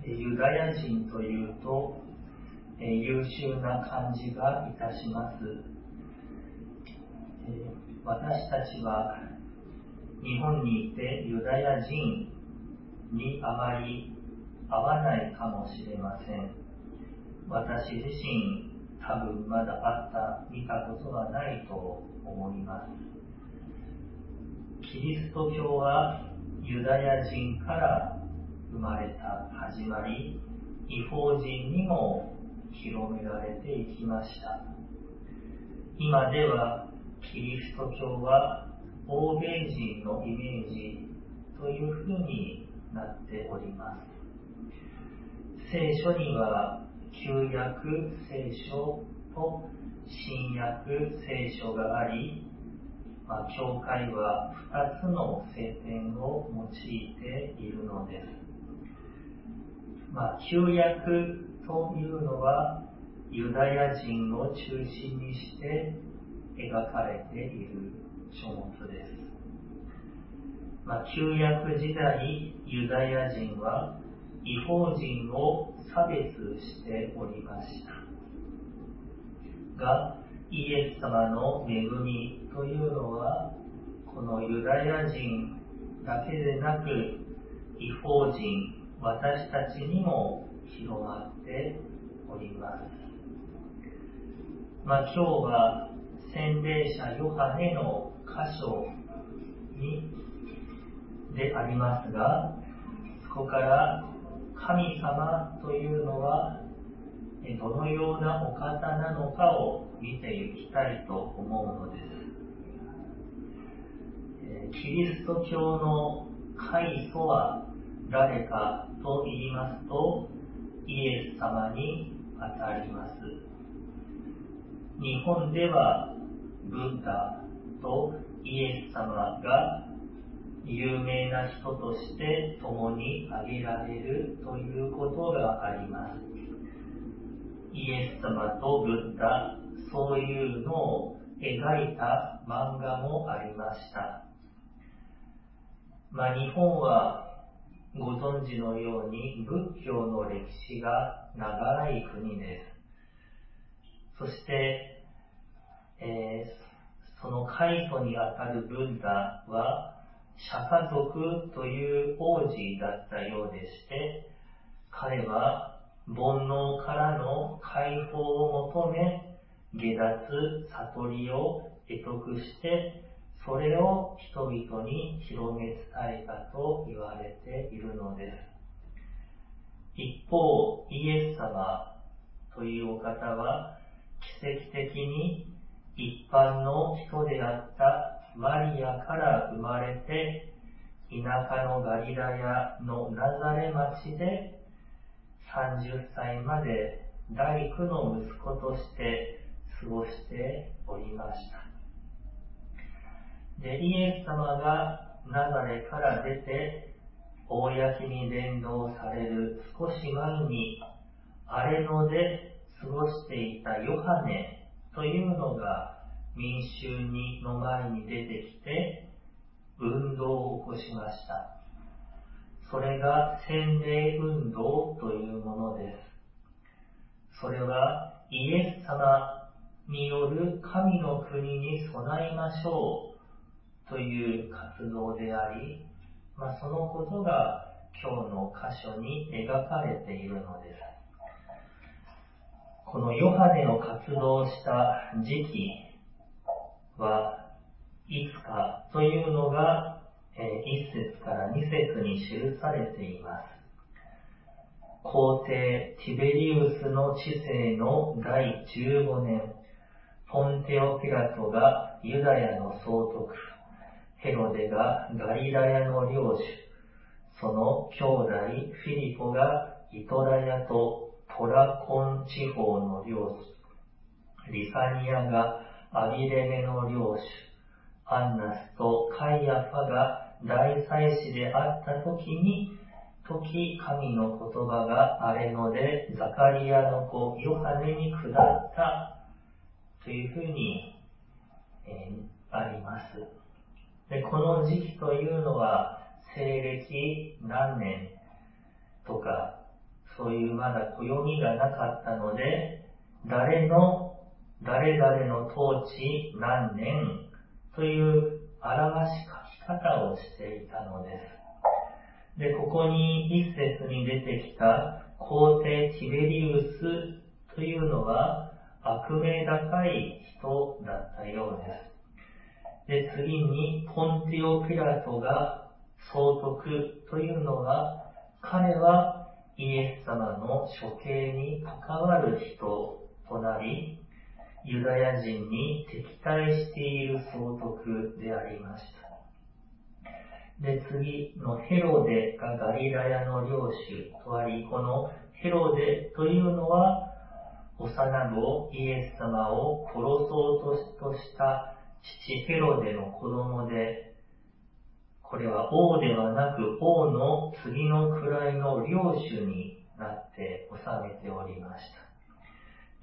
ユダヤ人というと、優秀な感じがいたします。私たちは日本にいてユダヤ人にあまり合わないかもしれません。私自身多分まだ見たことはないと思います。キリスト教はユダヤ人から生まれた始まり、異邦人にも広められていきました。今ではキリスト教は欧米人のイメージというふうになっております。聖書には旧約聖書と新約聖書があり、教会は2つの聖典を用いているのです。旧約というのはユダヤ人を中心にして描かれている書物です。旧約時代、ユダヤ人は異邦人を差別しておりましたが、イエス様の恵みというのはこのユダヤ人だけでなく異邦人、私たちにも広まっております。今日は洗礼者ヨハネの箇所でありますが、そこから神様というのはどのようなお方なのかを見ていきたいと思うのです。キリスト教の開祖は誰かと言いますと、イエス様にあたります。日本ではブッダとイエス様が有名な人として共に挙げられるということがあります。イエス様とブッダ、そういうのを描いた漫画もありました。日本はご存知のように仏教の歴史が長い国です。そして、その開祖にあたるブッダは釈迦族という王子だったようでして、彼は煩悩からの解放を求め下脱悟りを得得して、それを人々に広め伝えたと言われているのです。一方、イエス様というお方は奇跡的に一般の人であったマリアから生まれて、田舎のガリラヤのナザレ町で30歳まで大工の息子として過ごしておりました。で、イエス様がナザレから出て公に伝道される少し前に、荒野で過ごしていたヨハネというのが民衆の前に出てきて運動を起こしました。それが洗礼運動というものです。それはイエス様による神の国に備えましょうという活動であり、そのことが今日の箇所に描かれているのです。このヨハネの活動した時期はいつかというのが1節から2節に記されています。皇帝ティベリウスの治世の第15年、ポンテオピラトがユダヤの総督、ヘロデがガリラヤの領主、その兄弟フィリポがイトラヤとトラコン地方の領主、リサニアがアビレネの領主、アンナスとカイアファが大祭司であった時神の言葉が荒れのでザカリアの子ヨハネに下ったというふうに、あります。で、この時期というのは西暦何年とかそういうまだ暦がなかったので、誰々の統治何年という表し書き方をしていたのです。で、ここに一節に出てきた皇帝ティベリウスというのは悪名高い人だったようです。で、次にポンティオ・ピラトが総督というのは、彼はイエス様の処刑に関わる人となり、ユダヤ人に敵対している総督でありました。で、次のヘロデがガリラヤの領主とあり、このヘロデというのは、幼子イエス様を殺そうとした父ヘロデの子供で、これは王ではなく王の次の位の領主になって治めておりました。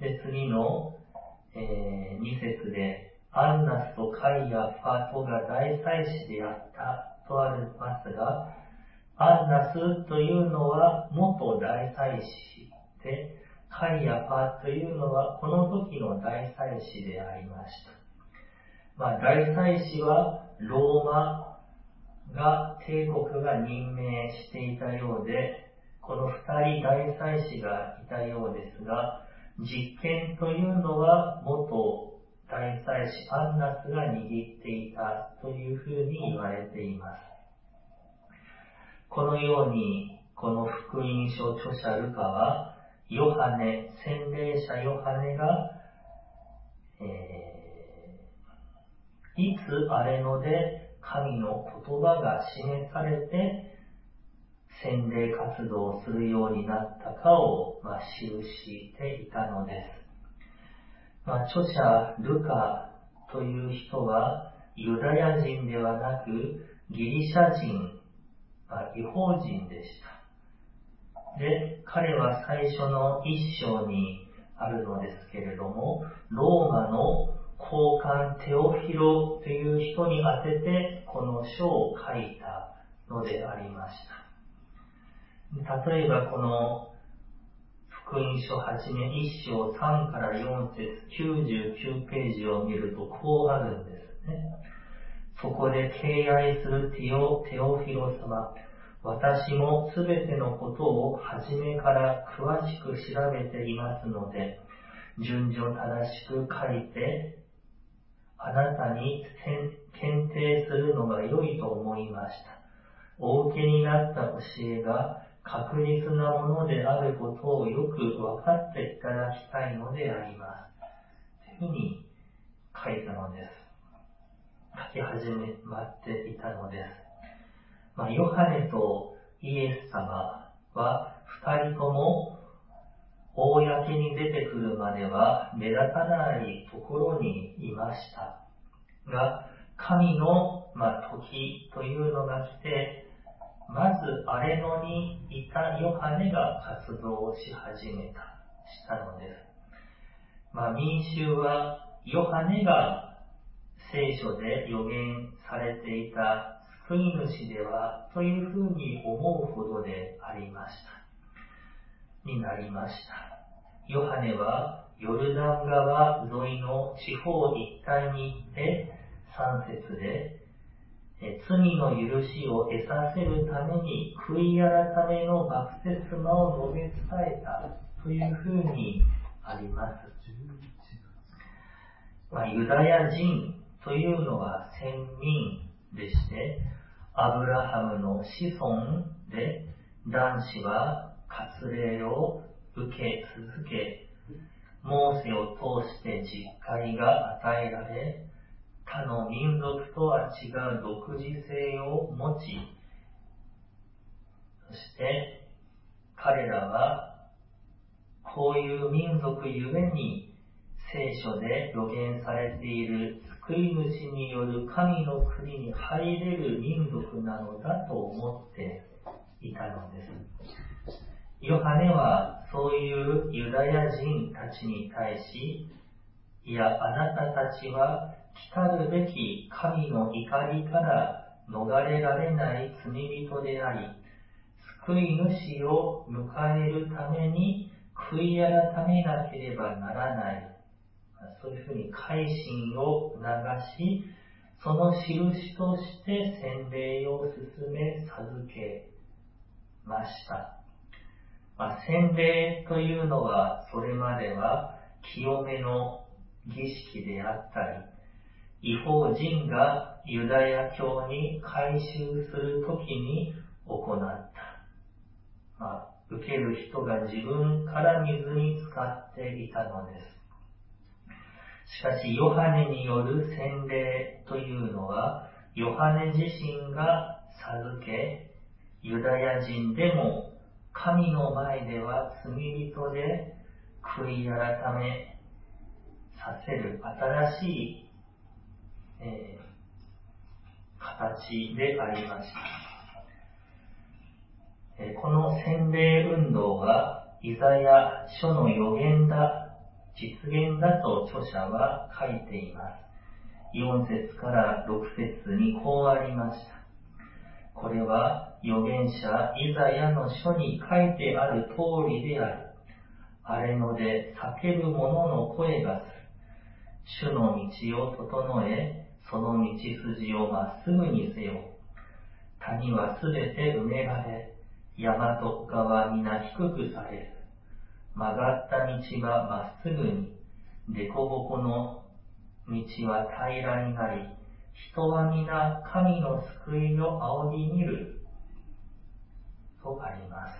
で、次の、2節で、アンナスとカイアファとが大祭司であったとありますが、アンナスというのは元大祭司で、カイアファというのはこの時の大祭司でありました。大祭司はローマが帝国が任命していたようで、この二人大祭司がいたようですが、実権というのは元大祭司アンナスが握っていたというふうに言われています。このように、この福音書著者ルカは、ヨハネ、洗礼者ヨハネが、いつあれので神の言葉が示されて、洗礼活動をするようになったかを、記していたのです。著者ルカという人はユダヤ人ではなくギリシャ人、異邦人でした。で、彼は最初の一章にあるのですけれども、ローマの高官テオフィロという人に宛ててこの書を書いたのでありました。例えばこの福音書はじめ1章3から4節99ページを見るとこうあるんですね。そこで敬愛するテオフィロ様、私もすべてのことを初めから詳しく調べていますので、順序正しく書いて、あなたに検定するのが良いと思いました。お受けになった教えが確実なものであることをよく分かっていただきたいのであります。というふうに書いたのです。書き始めていたのです。ヨハネとイエス様は二人とも公に出てくるまでは目立たないところにいましたが、神の時というのが来て、まずアレノにいたヨハネが活動をしたのです。民衆はヨハネが聖書で予言されていた救い主ではというふうに思うほどでありました。になりました。ヨハネはヨルダン川沿いの地方一帯に行って3節で、罪の許しを得させるために悔い改めのバプテスマを述べ伝えたというふうにあります。ユダヤ人というのは先民でして、アブラハムの子孫で、男子は割礼を受け続け、モーセを通して実会が与えられ、他の民族とは違う独自性を持ち、そして彼らはこういう民族ゆえに聖書で予言されている救い主による神の国に入れる民族なのだと思っていたのです。ヨハネはそういうユダヤ人たちに対し、いや、あなたたちは来るべき神の怒りから逃れられない罪人であり、 救い主を迎えるために悔い改めなければならない。そういうふうに改心を促し、その印として洗礼を進め授けました。洗礼というのは、それまでは清めの儀式であったり、異邦人がユダヤ教に改宗するときに行った。受ける人が自分から水に浸かっていたのです。しかし、ヨハネによる洗礼というのは、ヨハネ自身が授け、ユダヤ人でも神の前では罪人で悔い改めさせる新しい、形でありました。この洗礼運動はイザヤ書の予言だ、実現だと著者は書いています。4節から6節にこうありました。これは預言者イザヤの書に書いてある通りである。荒れ野で叫ぶ者の声がする。主の道を整え、その道筋をまっすぐにせよ。谷はすべて埋められ、山と川皆低くされる。曲がった道はまっすぐに、でこぼこの道は平らになり、人は皆神の救いを仰ぎ見る。とあります。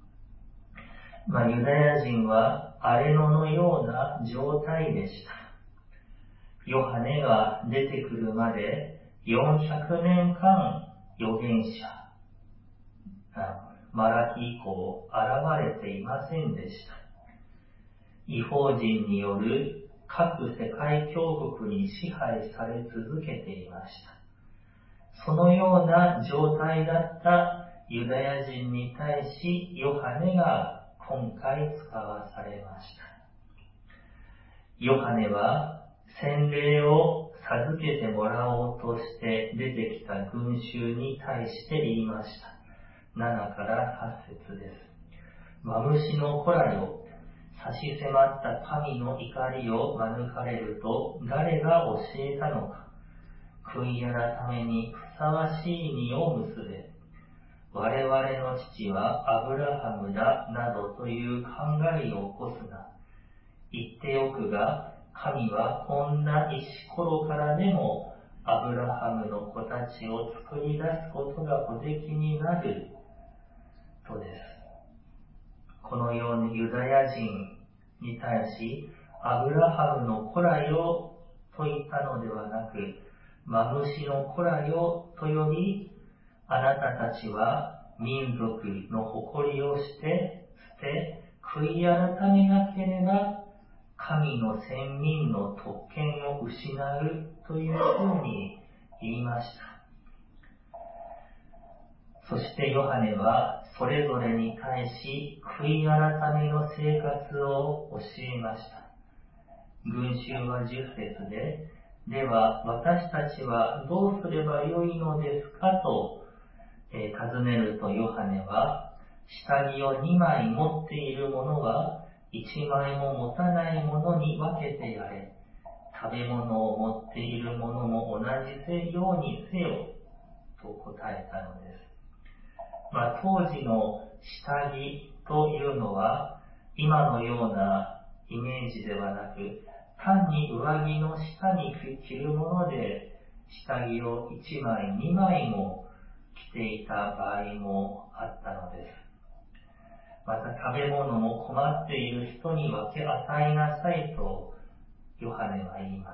ユダヤ人は荒れ野のような状態でした。ヨハネが出てくるまで400年間預言者、マラキ以降現れていませんでした。異邦人による各世界強国に支配され続けていました。そのような状態だったユダヤ人に対し、ヨハネが今回使わされました。ヨハネは洗礼を授けてもらおうとして出てきた群衆に対して言いました。7から8節です。マムシの子らよ、差し迫った神の怒りを免れると誰が教えたのか。悔い改めにふさわしい実を結べ。我々の父はアブラハムだなどという考えを起こすな。言っておくが、神はこんな石ころからでもアブラハムの子たちを作り出すことがおできになるとです。このようにユダヤ人に対し、アブラハムの子らよと言ったのではなく、マムシの子らよと呼び、あなたたちは民族の誇りをして捨て、悔い改めなければ神の先民の特権を失うというふうに言いました。そしてヨハネはそれぞれに対し悔い改めの生活を教えました。群衆は10節で、では私たちはどうすればよいのですかと、尋ねるとヨハネは、下着を2枚持っている者は1枚も持たない者に分けてやれ。食べ物を持っている者も同じようにせよと答えたのです。当時の下着というのは今のようなイメージではなく、単に上着の下に着るもので下着を1枚2枚も着ていた場合もあったのです。また食べ物も困っている人に分け与えなさいとヨハネは言います。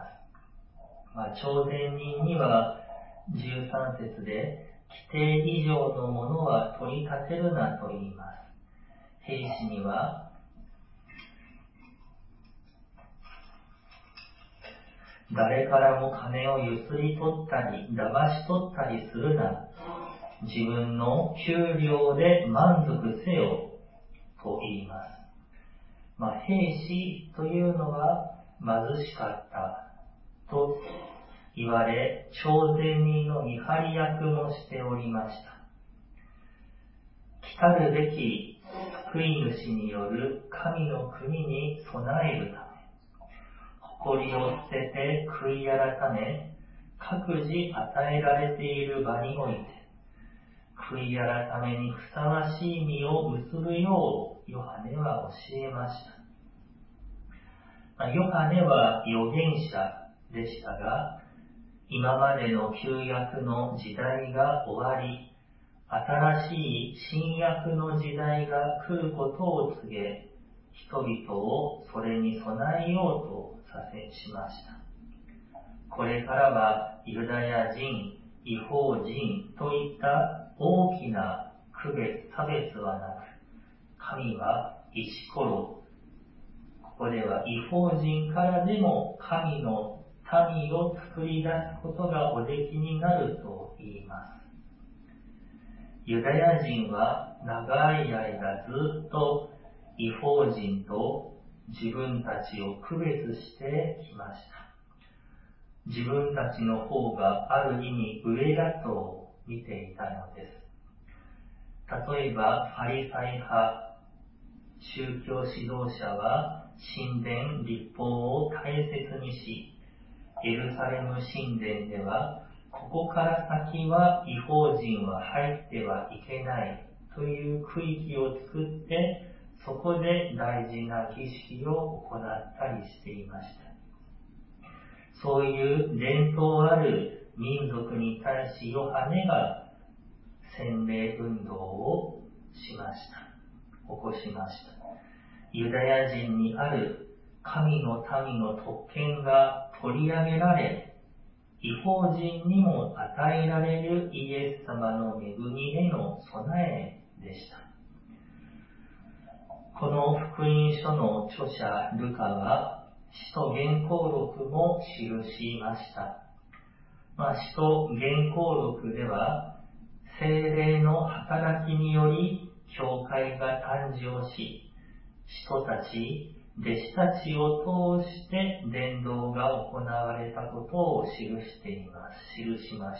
朝鮮人には13節で、規定以上のものは取り立てるなと言います。兵士には、誰からも金をゆすり取ったり、騙し取ったりするな。自分の給料で満足せよと言います。兵士というのは貧しかったと言われ、朝鮮人の見張り役もしておりました。 来るべき救い主による神の国に備えるため、誇りを捨てて悔い改め、各自与えられている場において、悔い改めにふさわしい実を結ぶようヨハネは教えました。ヨハネは預言者でしたが、今までの旧約の時代が終わり、新しい新約の時代が来ることを告げ、人々をそれに備えようとしました。これからはユダヤ人、異邦人といった大きな区別差別はなく、神は石ころ、ここでは異邦人からでも神の民を作り出すことがおできになると言います。ユダヤ人は長い間ずっと異邦人と自分たちを区別してきました。自分たちの方がある意味上だと見ていたのです。例えばファリサイ派、宗教指導者は神殿律法を大切にし、エルサレム神殿ではここから先は異邦人は入ってはいけないという区域を作って、そこで大事な儀式を行ったりしていました。そういう伝統ある民族に対しヨハネが洗礼運動を起こしました。ユダヤ人にある神の民の特権が取り上げられ、異邦人にも与えられるイエス様の恵みへの備えでした。この福音書の著者ルカは使徒原稿録も記しました。使徒原稿録では聖霊の働きにより教会が誕生し、使徒たち、弟子たちを通して伝道が行われたことを記しました。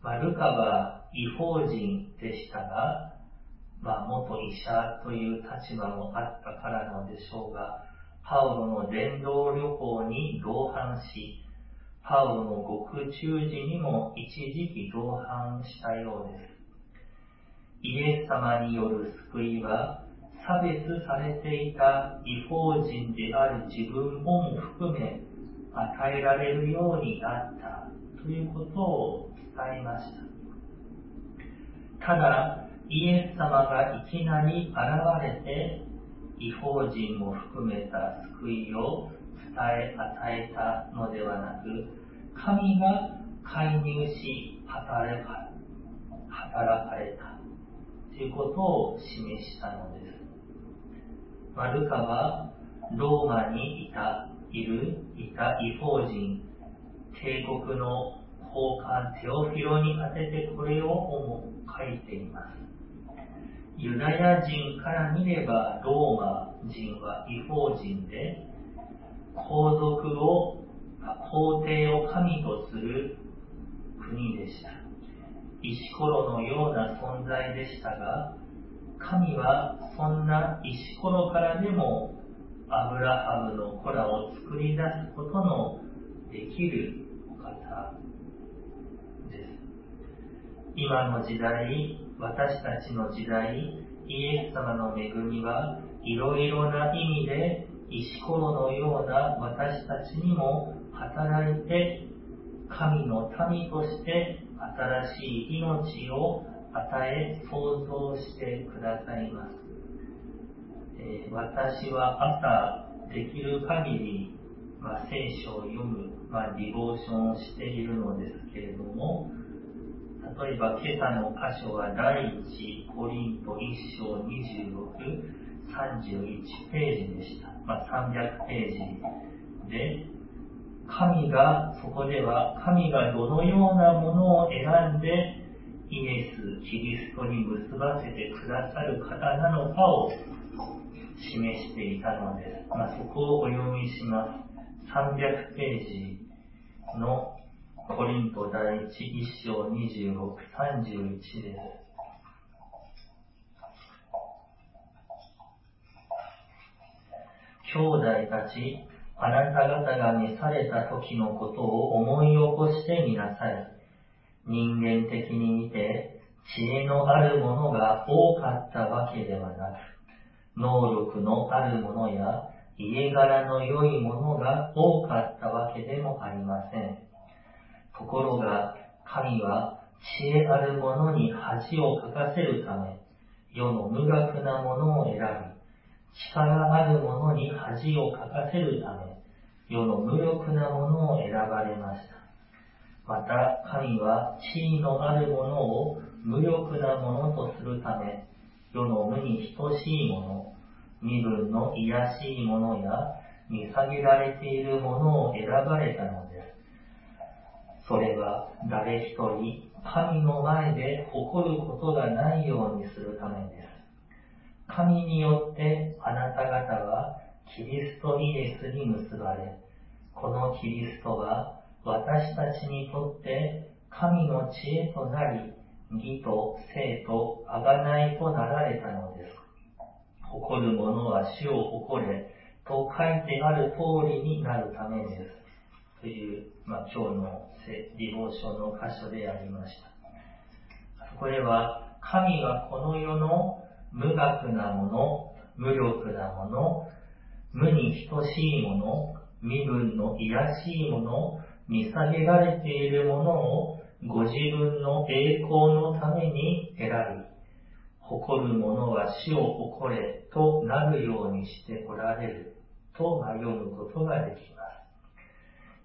ルカは異邦人でしたが、元医者という立場もあったからなのでしょうが、パウロの伝道旅行に同伴し、パウロの獄中時にも一時期同伴したようです。イエス様による救いは、差別されていた異邦人である自分も含め与えられるようになったということを伝えました。ただ、イエス様がいきなり現れて異邦人も含めた救いを与えたのではなく、神が介入し働かれたということを示したのです。ルカはローマにいた異邦人、帝国の高官テオフィロに宛ててこれを書いています。ユダヤ人から見ればローマ人は異邦人で、皇帝を神とする国でした。石ころのような存在でしたが、神はそんな石ころからでもアブラハムの子らを作り出すことのできるお方です。今の時代、私たちの時代、イエス様の恵みはいろいろな意味で石ころのような私たちにも働いて、神の民として新しい命を与え創造してくださいます。私は朝できる限り、聖書を読む、ディボーションをしているのですけれども、例えば今朝の箇所は第一コリント1章26、31ページでした。300ページで、そこでは神がどのようなものを選んでイエス・キリストに結ばせてくださる方なのかを示していたのです。そこをお読みします。300ページのコリント第一1章26、31です。 兄弟たち、あなた方が召された時のことを思い起こしてみなさい。人間的に見て、知恵のあるものが多かったわけではなく、能力のあるものや家柄の良いものが多かったわけでもありません。ところが、神は知恵あるものに恥をかかせるため、世の無学なものを選び、力あるものに恥をかかせるため、世の無力なものを選ばれました。また、神は地位のあるものを無力なものとするため、世の無に等しいもの、身分の卑しいものや見下げられているものを選ばれたのです。それは誰一人神の前で誇ることがないようにするためです。神によってあなた方はキリストイエスに結ばれ、このキリストは私たちにとって神の知恵となり、義と聖と贖いとなられたのです。誇る者は主を誇れと書いてある通りになるためです。という、今日のデボーションの箇所でありました。そこでは、神はこの世の無学なもの、無力なもの、無に等しいもの、身分の卑しいもの、見下げられているものをご自分の栄光のために選び、誇る者は主を誇れとなるようにしておられると読むことができます。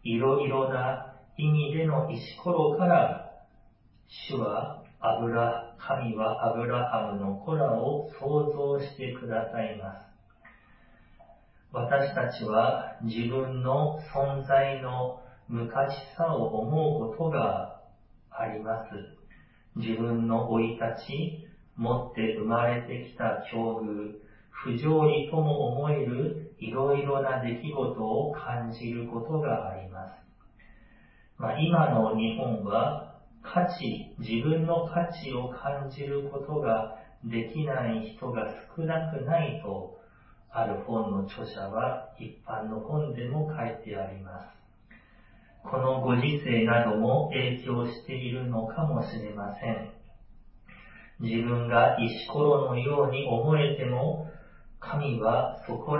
いろいろな意味での石ころから神はアブラハムの子らを創造してくださいます。私たちは自分の存在の無価値さを思うことがあります。自分の生い立ち、持って生まれてきた境遇、不条理とも思えるいろいろな出来事を感じることがあります。今の日本は自分の価値を感じることができない人が少なくないと、ある本の著者は一般の本でも書いてあります。このご時世なども影響しているのかもしれません。自分が石ころのように思えても、神はそこ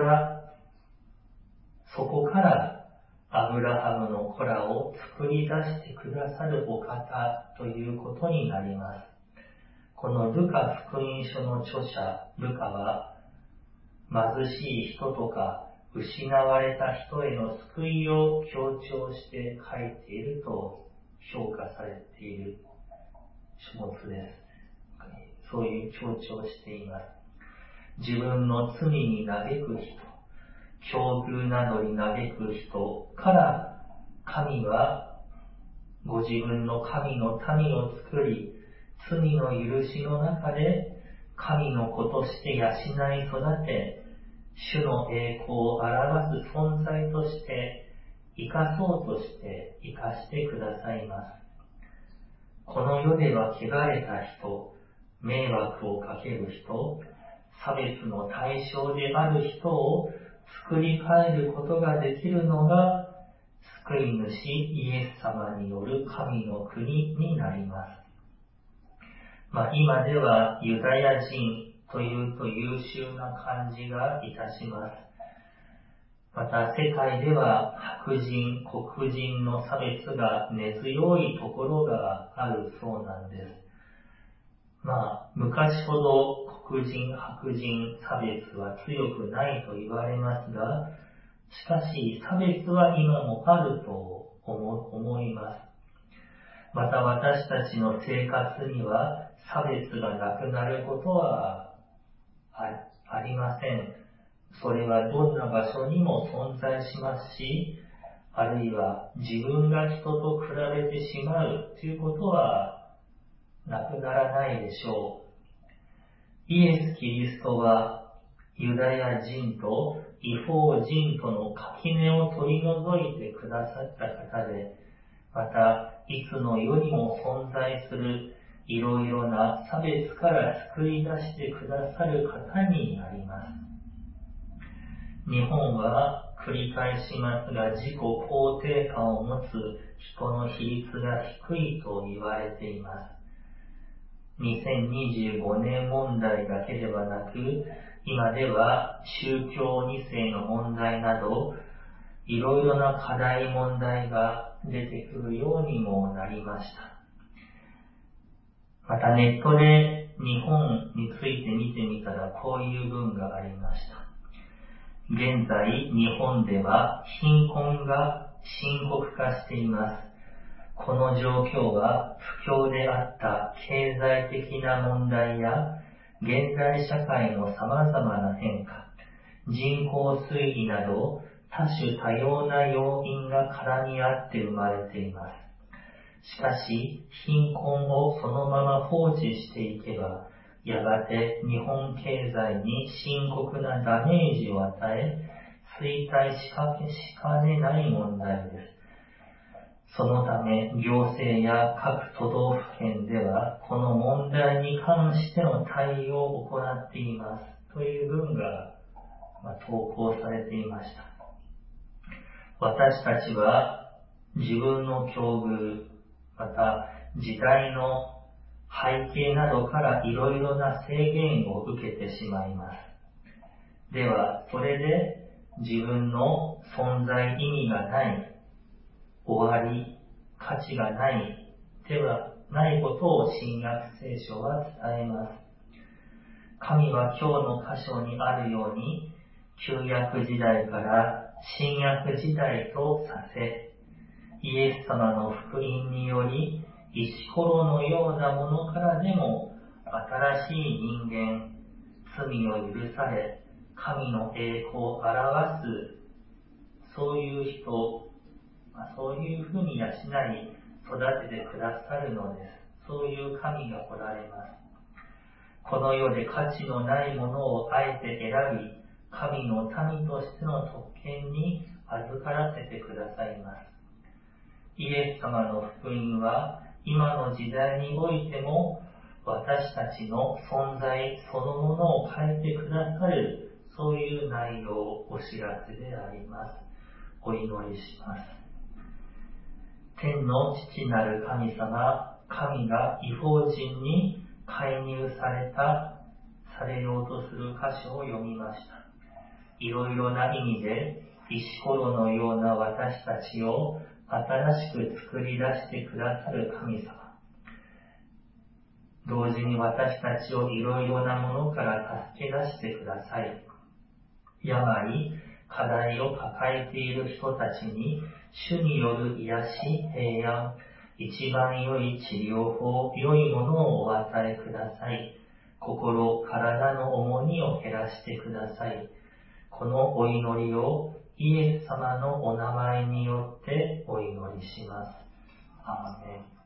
からアブラハムの子らを作り出してくださるお方ということになります。このルカ福音書の著者、ルカは、貧しい人とか失われた人への救いを強調して書いていると評価されている書物です。そういう強調をしています。自分の罪に嘆く人、境遇などに嘆く人から神はご自分の神の民を作り、罪の許しの中で神の子として養い育て、主の栄光を表す存在として生かそうとして生かしてくださいます。この世では汚れた人、迷惑をかける人、差別の対象である人を作り変えることができるのが救い主イエス様による神の国になります。今ではユダヤ人というと優秀な感じがいたします。また世界では白人、黒人の差別が根強いところがあるそうなんです。昔ほど黒人、白人差別は強くないと言われますが、しかし差別は今もあると思います。また私たちの生活には差別がなくなることはありません。それはどんな場所にも存在しますし、あるいは自分が人と比べてしまうということはなくならないでしょう。イエス・キリストはユダヤ人と異邦人との垣根を取り除いてくださった方で、またいつの世にも存在するいろいろな差別から救い出してくださる方になります。 日本は繰り返しますが、自己肯定感を持つ人の比率が低いと言われています。2025年問題だけではなく、今では宗教2世の問題など、いろいろな課題問題が出てくるようにもなりました。またネットで日本について見てみたらこういう文がありました。現在日本では貧困が深刻化しています。この状況は不況であった経済的な問題や現代社会の様々な変化、人口推移など多種多様な要因が絡み合って生まれています。しかし、貧困をそのまま放置していけば、やがて日本経済に深刻なダメージを与え、衰退しかねない問題です。そのため、行政や各都道府県では、この問題に関しての対応を行っています。という文が、投稿されていました。私たちは自分の境遇、また時代の背景などからいろいろな制限を受けてしまいます。では、それで自分の存在意味がない、終わり、価値がないではないことを新約聖書は伝えます。神は今日の箇所にあるように、旧約時代から新約時代とさせ、イエス様の福音により、石ころのようなものからでも新しい人間、罪を許され、神の栄光を表す、そういう人、そういうふうに養い、育ててくださるのです。そういう神がおられます。この世で価値のないものをあえて選び、神の民としての特権に預からせてくださいます。イエス様の福音は今の時代においても私たちの存在そのものを変えてくださる、そういう内容、お知らせであります。お祈りします。天の父なる神様、神が異邦人に介入されようとする箇所を読みました。いろいろな意味で石ころのような私たちを新しく作り出してくださる神様。同時に私たちをいろいろなものから助け出してください。病、課題を抱えている人たちに主による癒し、平安、一番良い治療法、良いものをお与えください。心、体の重荷を減らしてください。このお祈りをイエス様のお名前によってお祈りします。アーメン。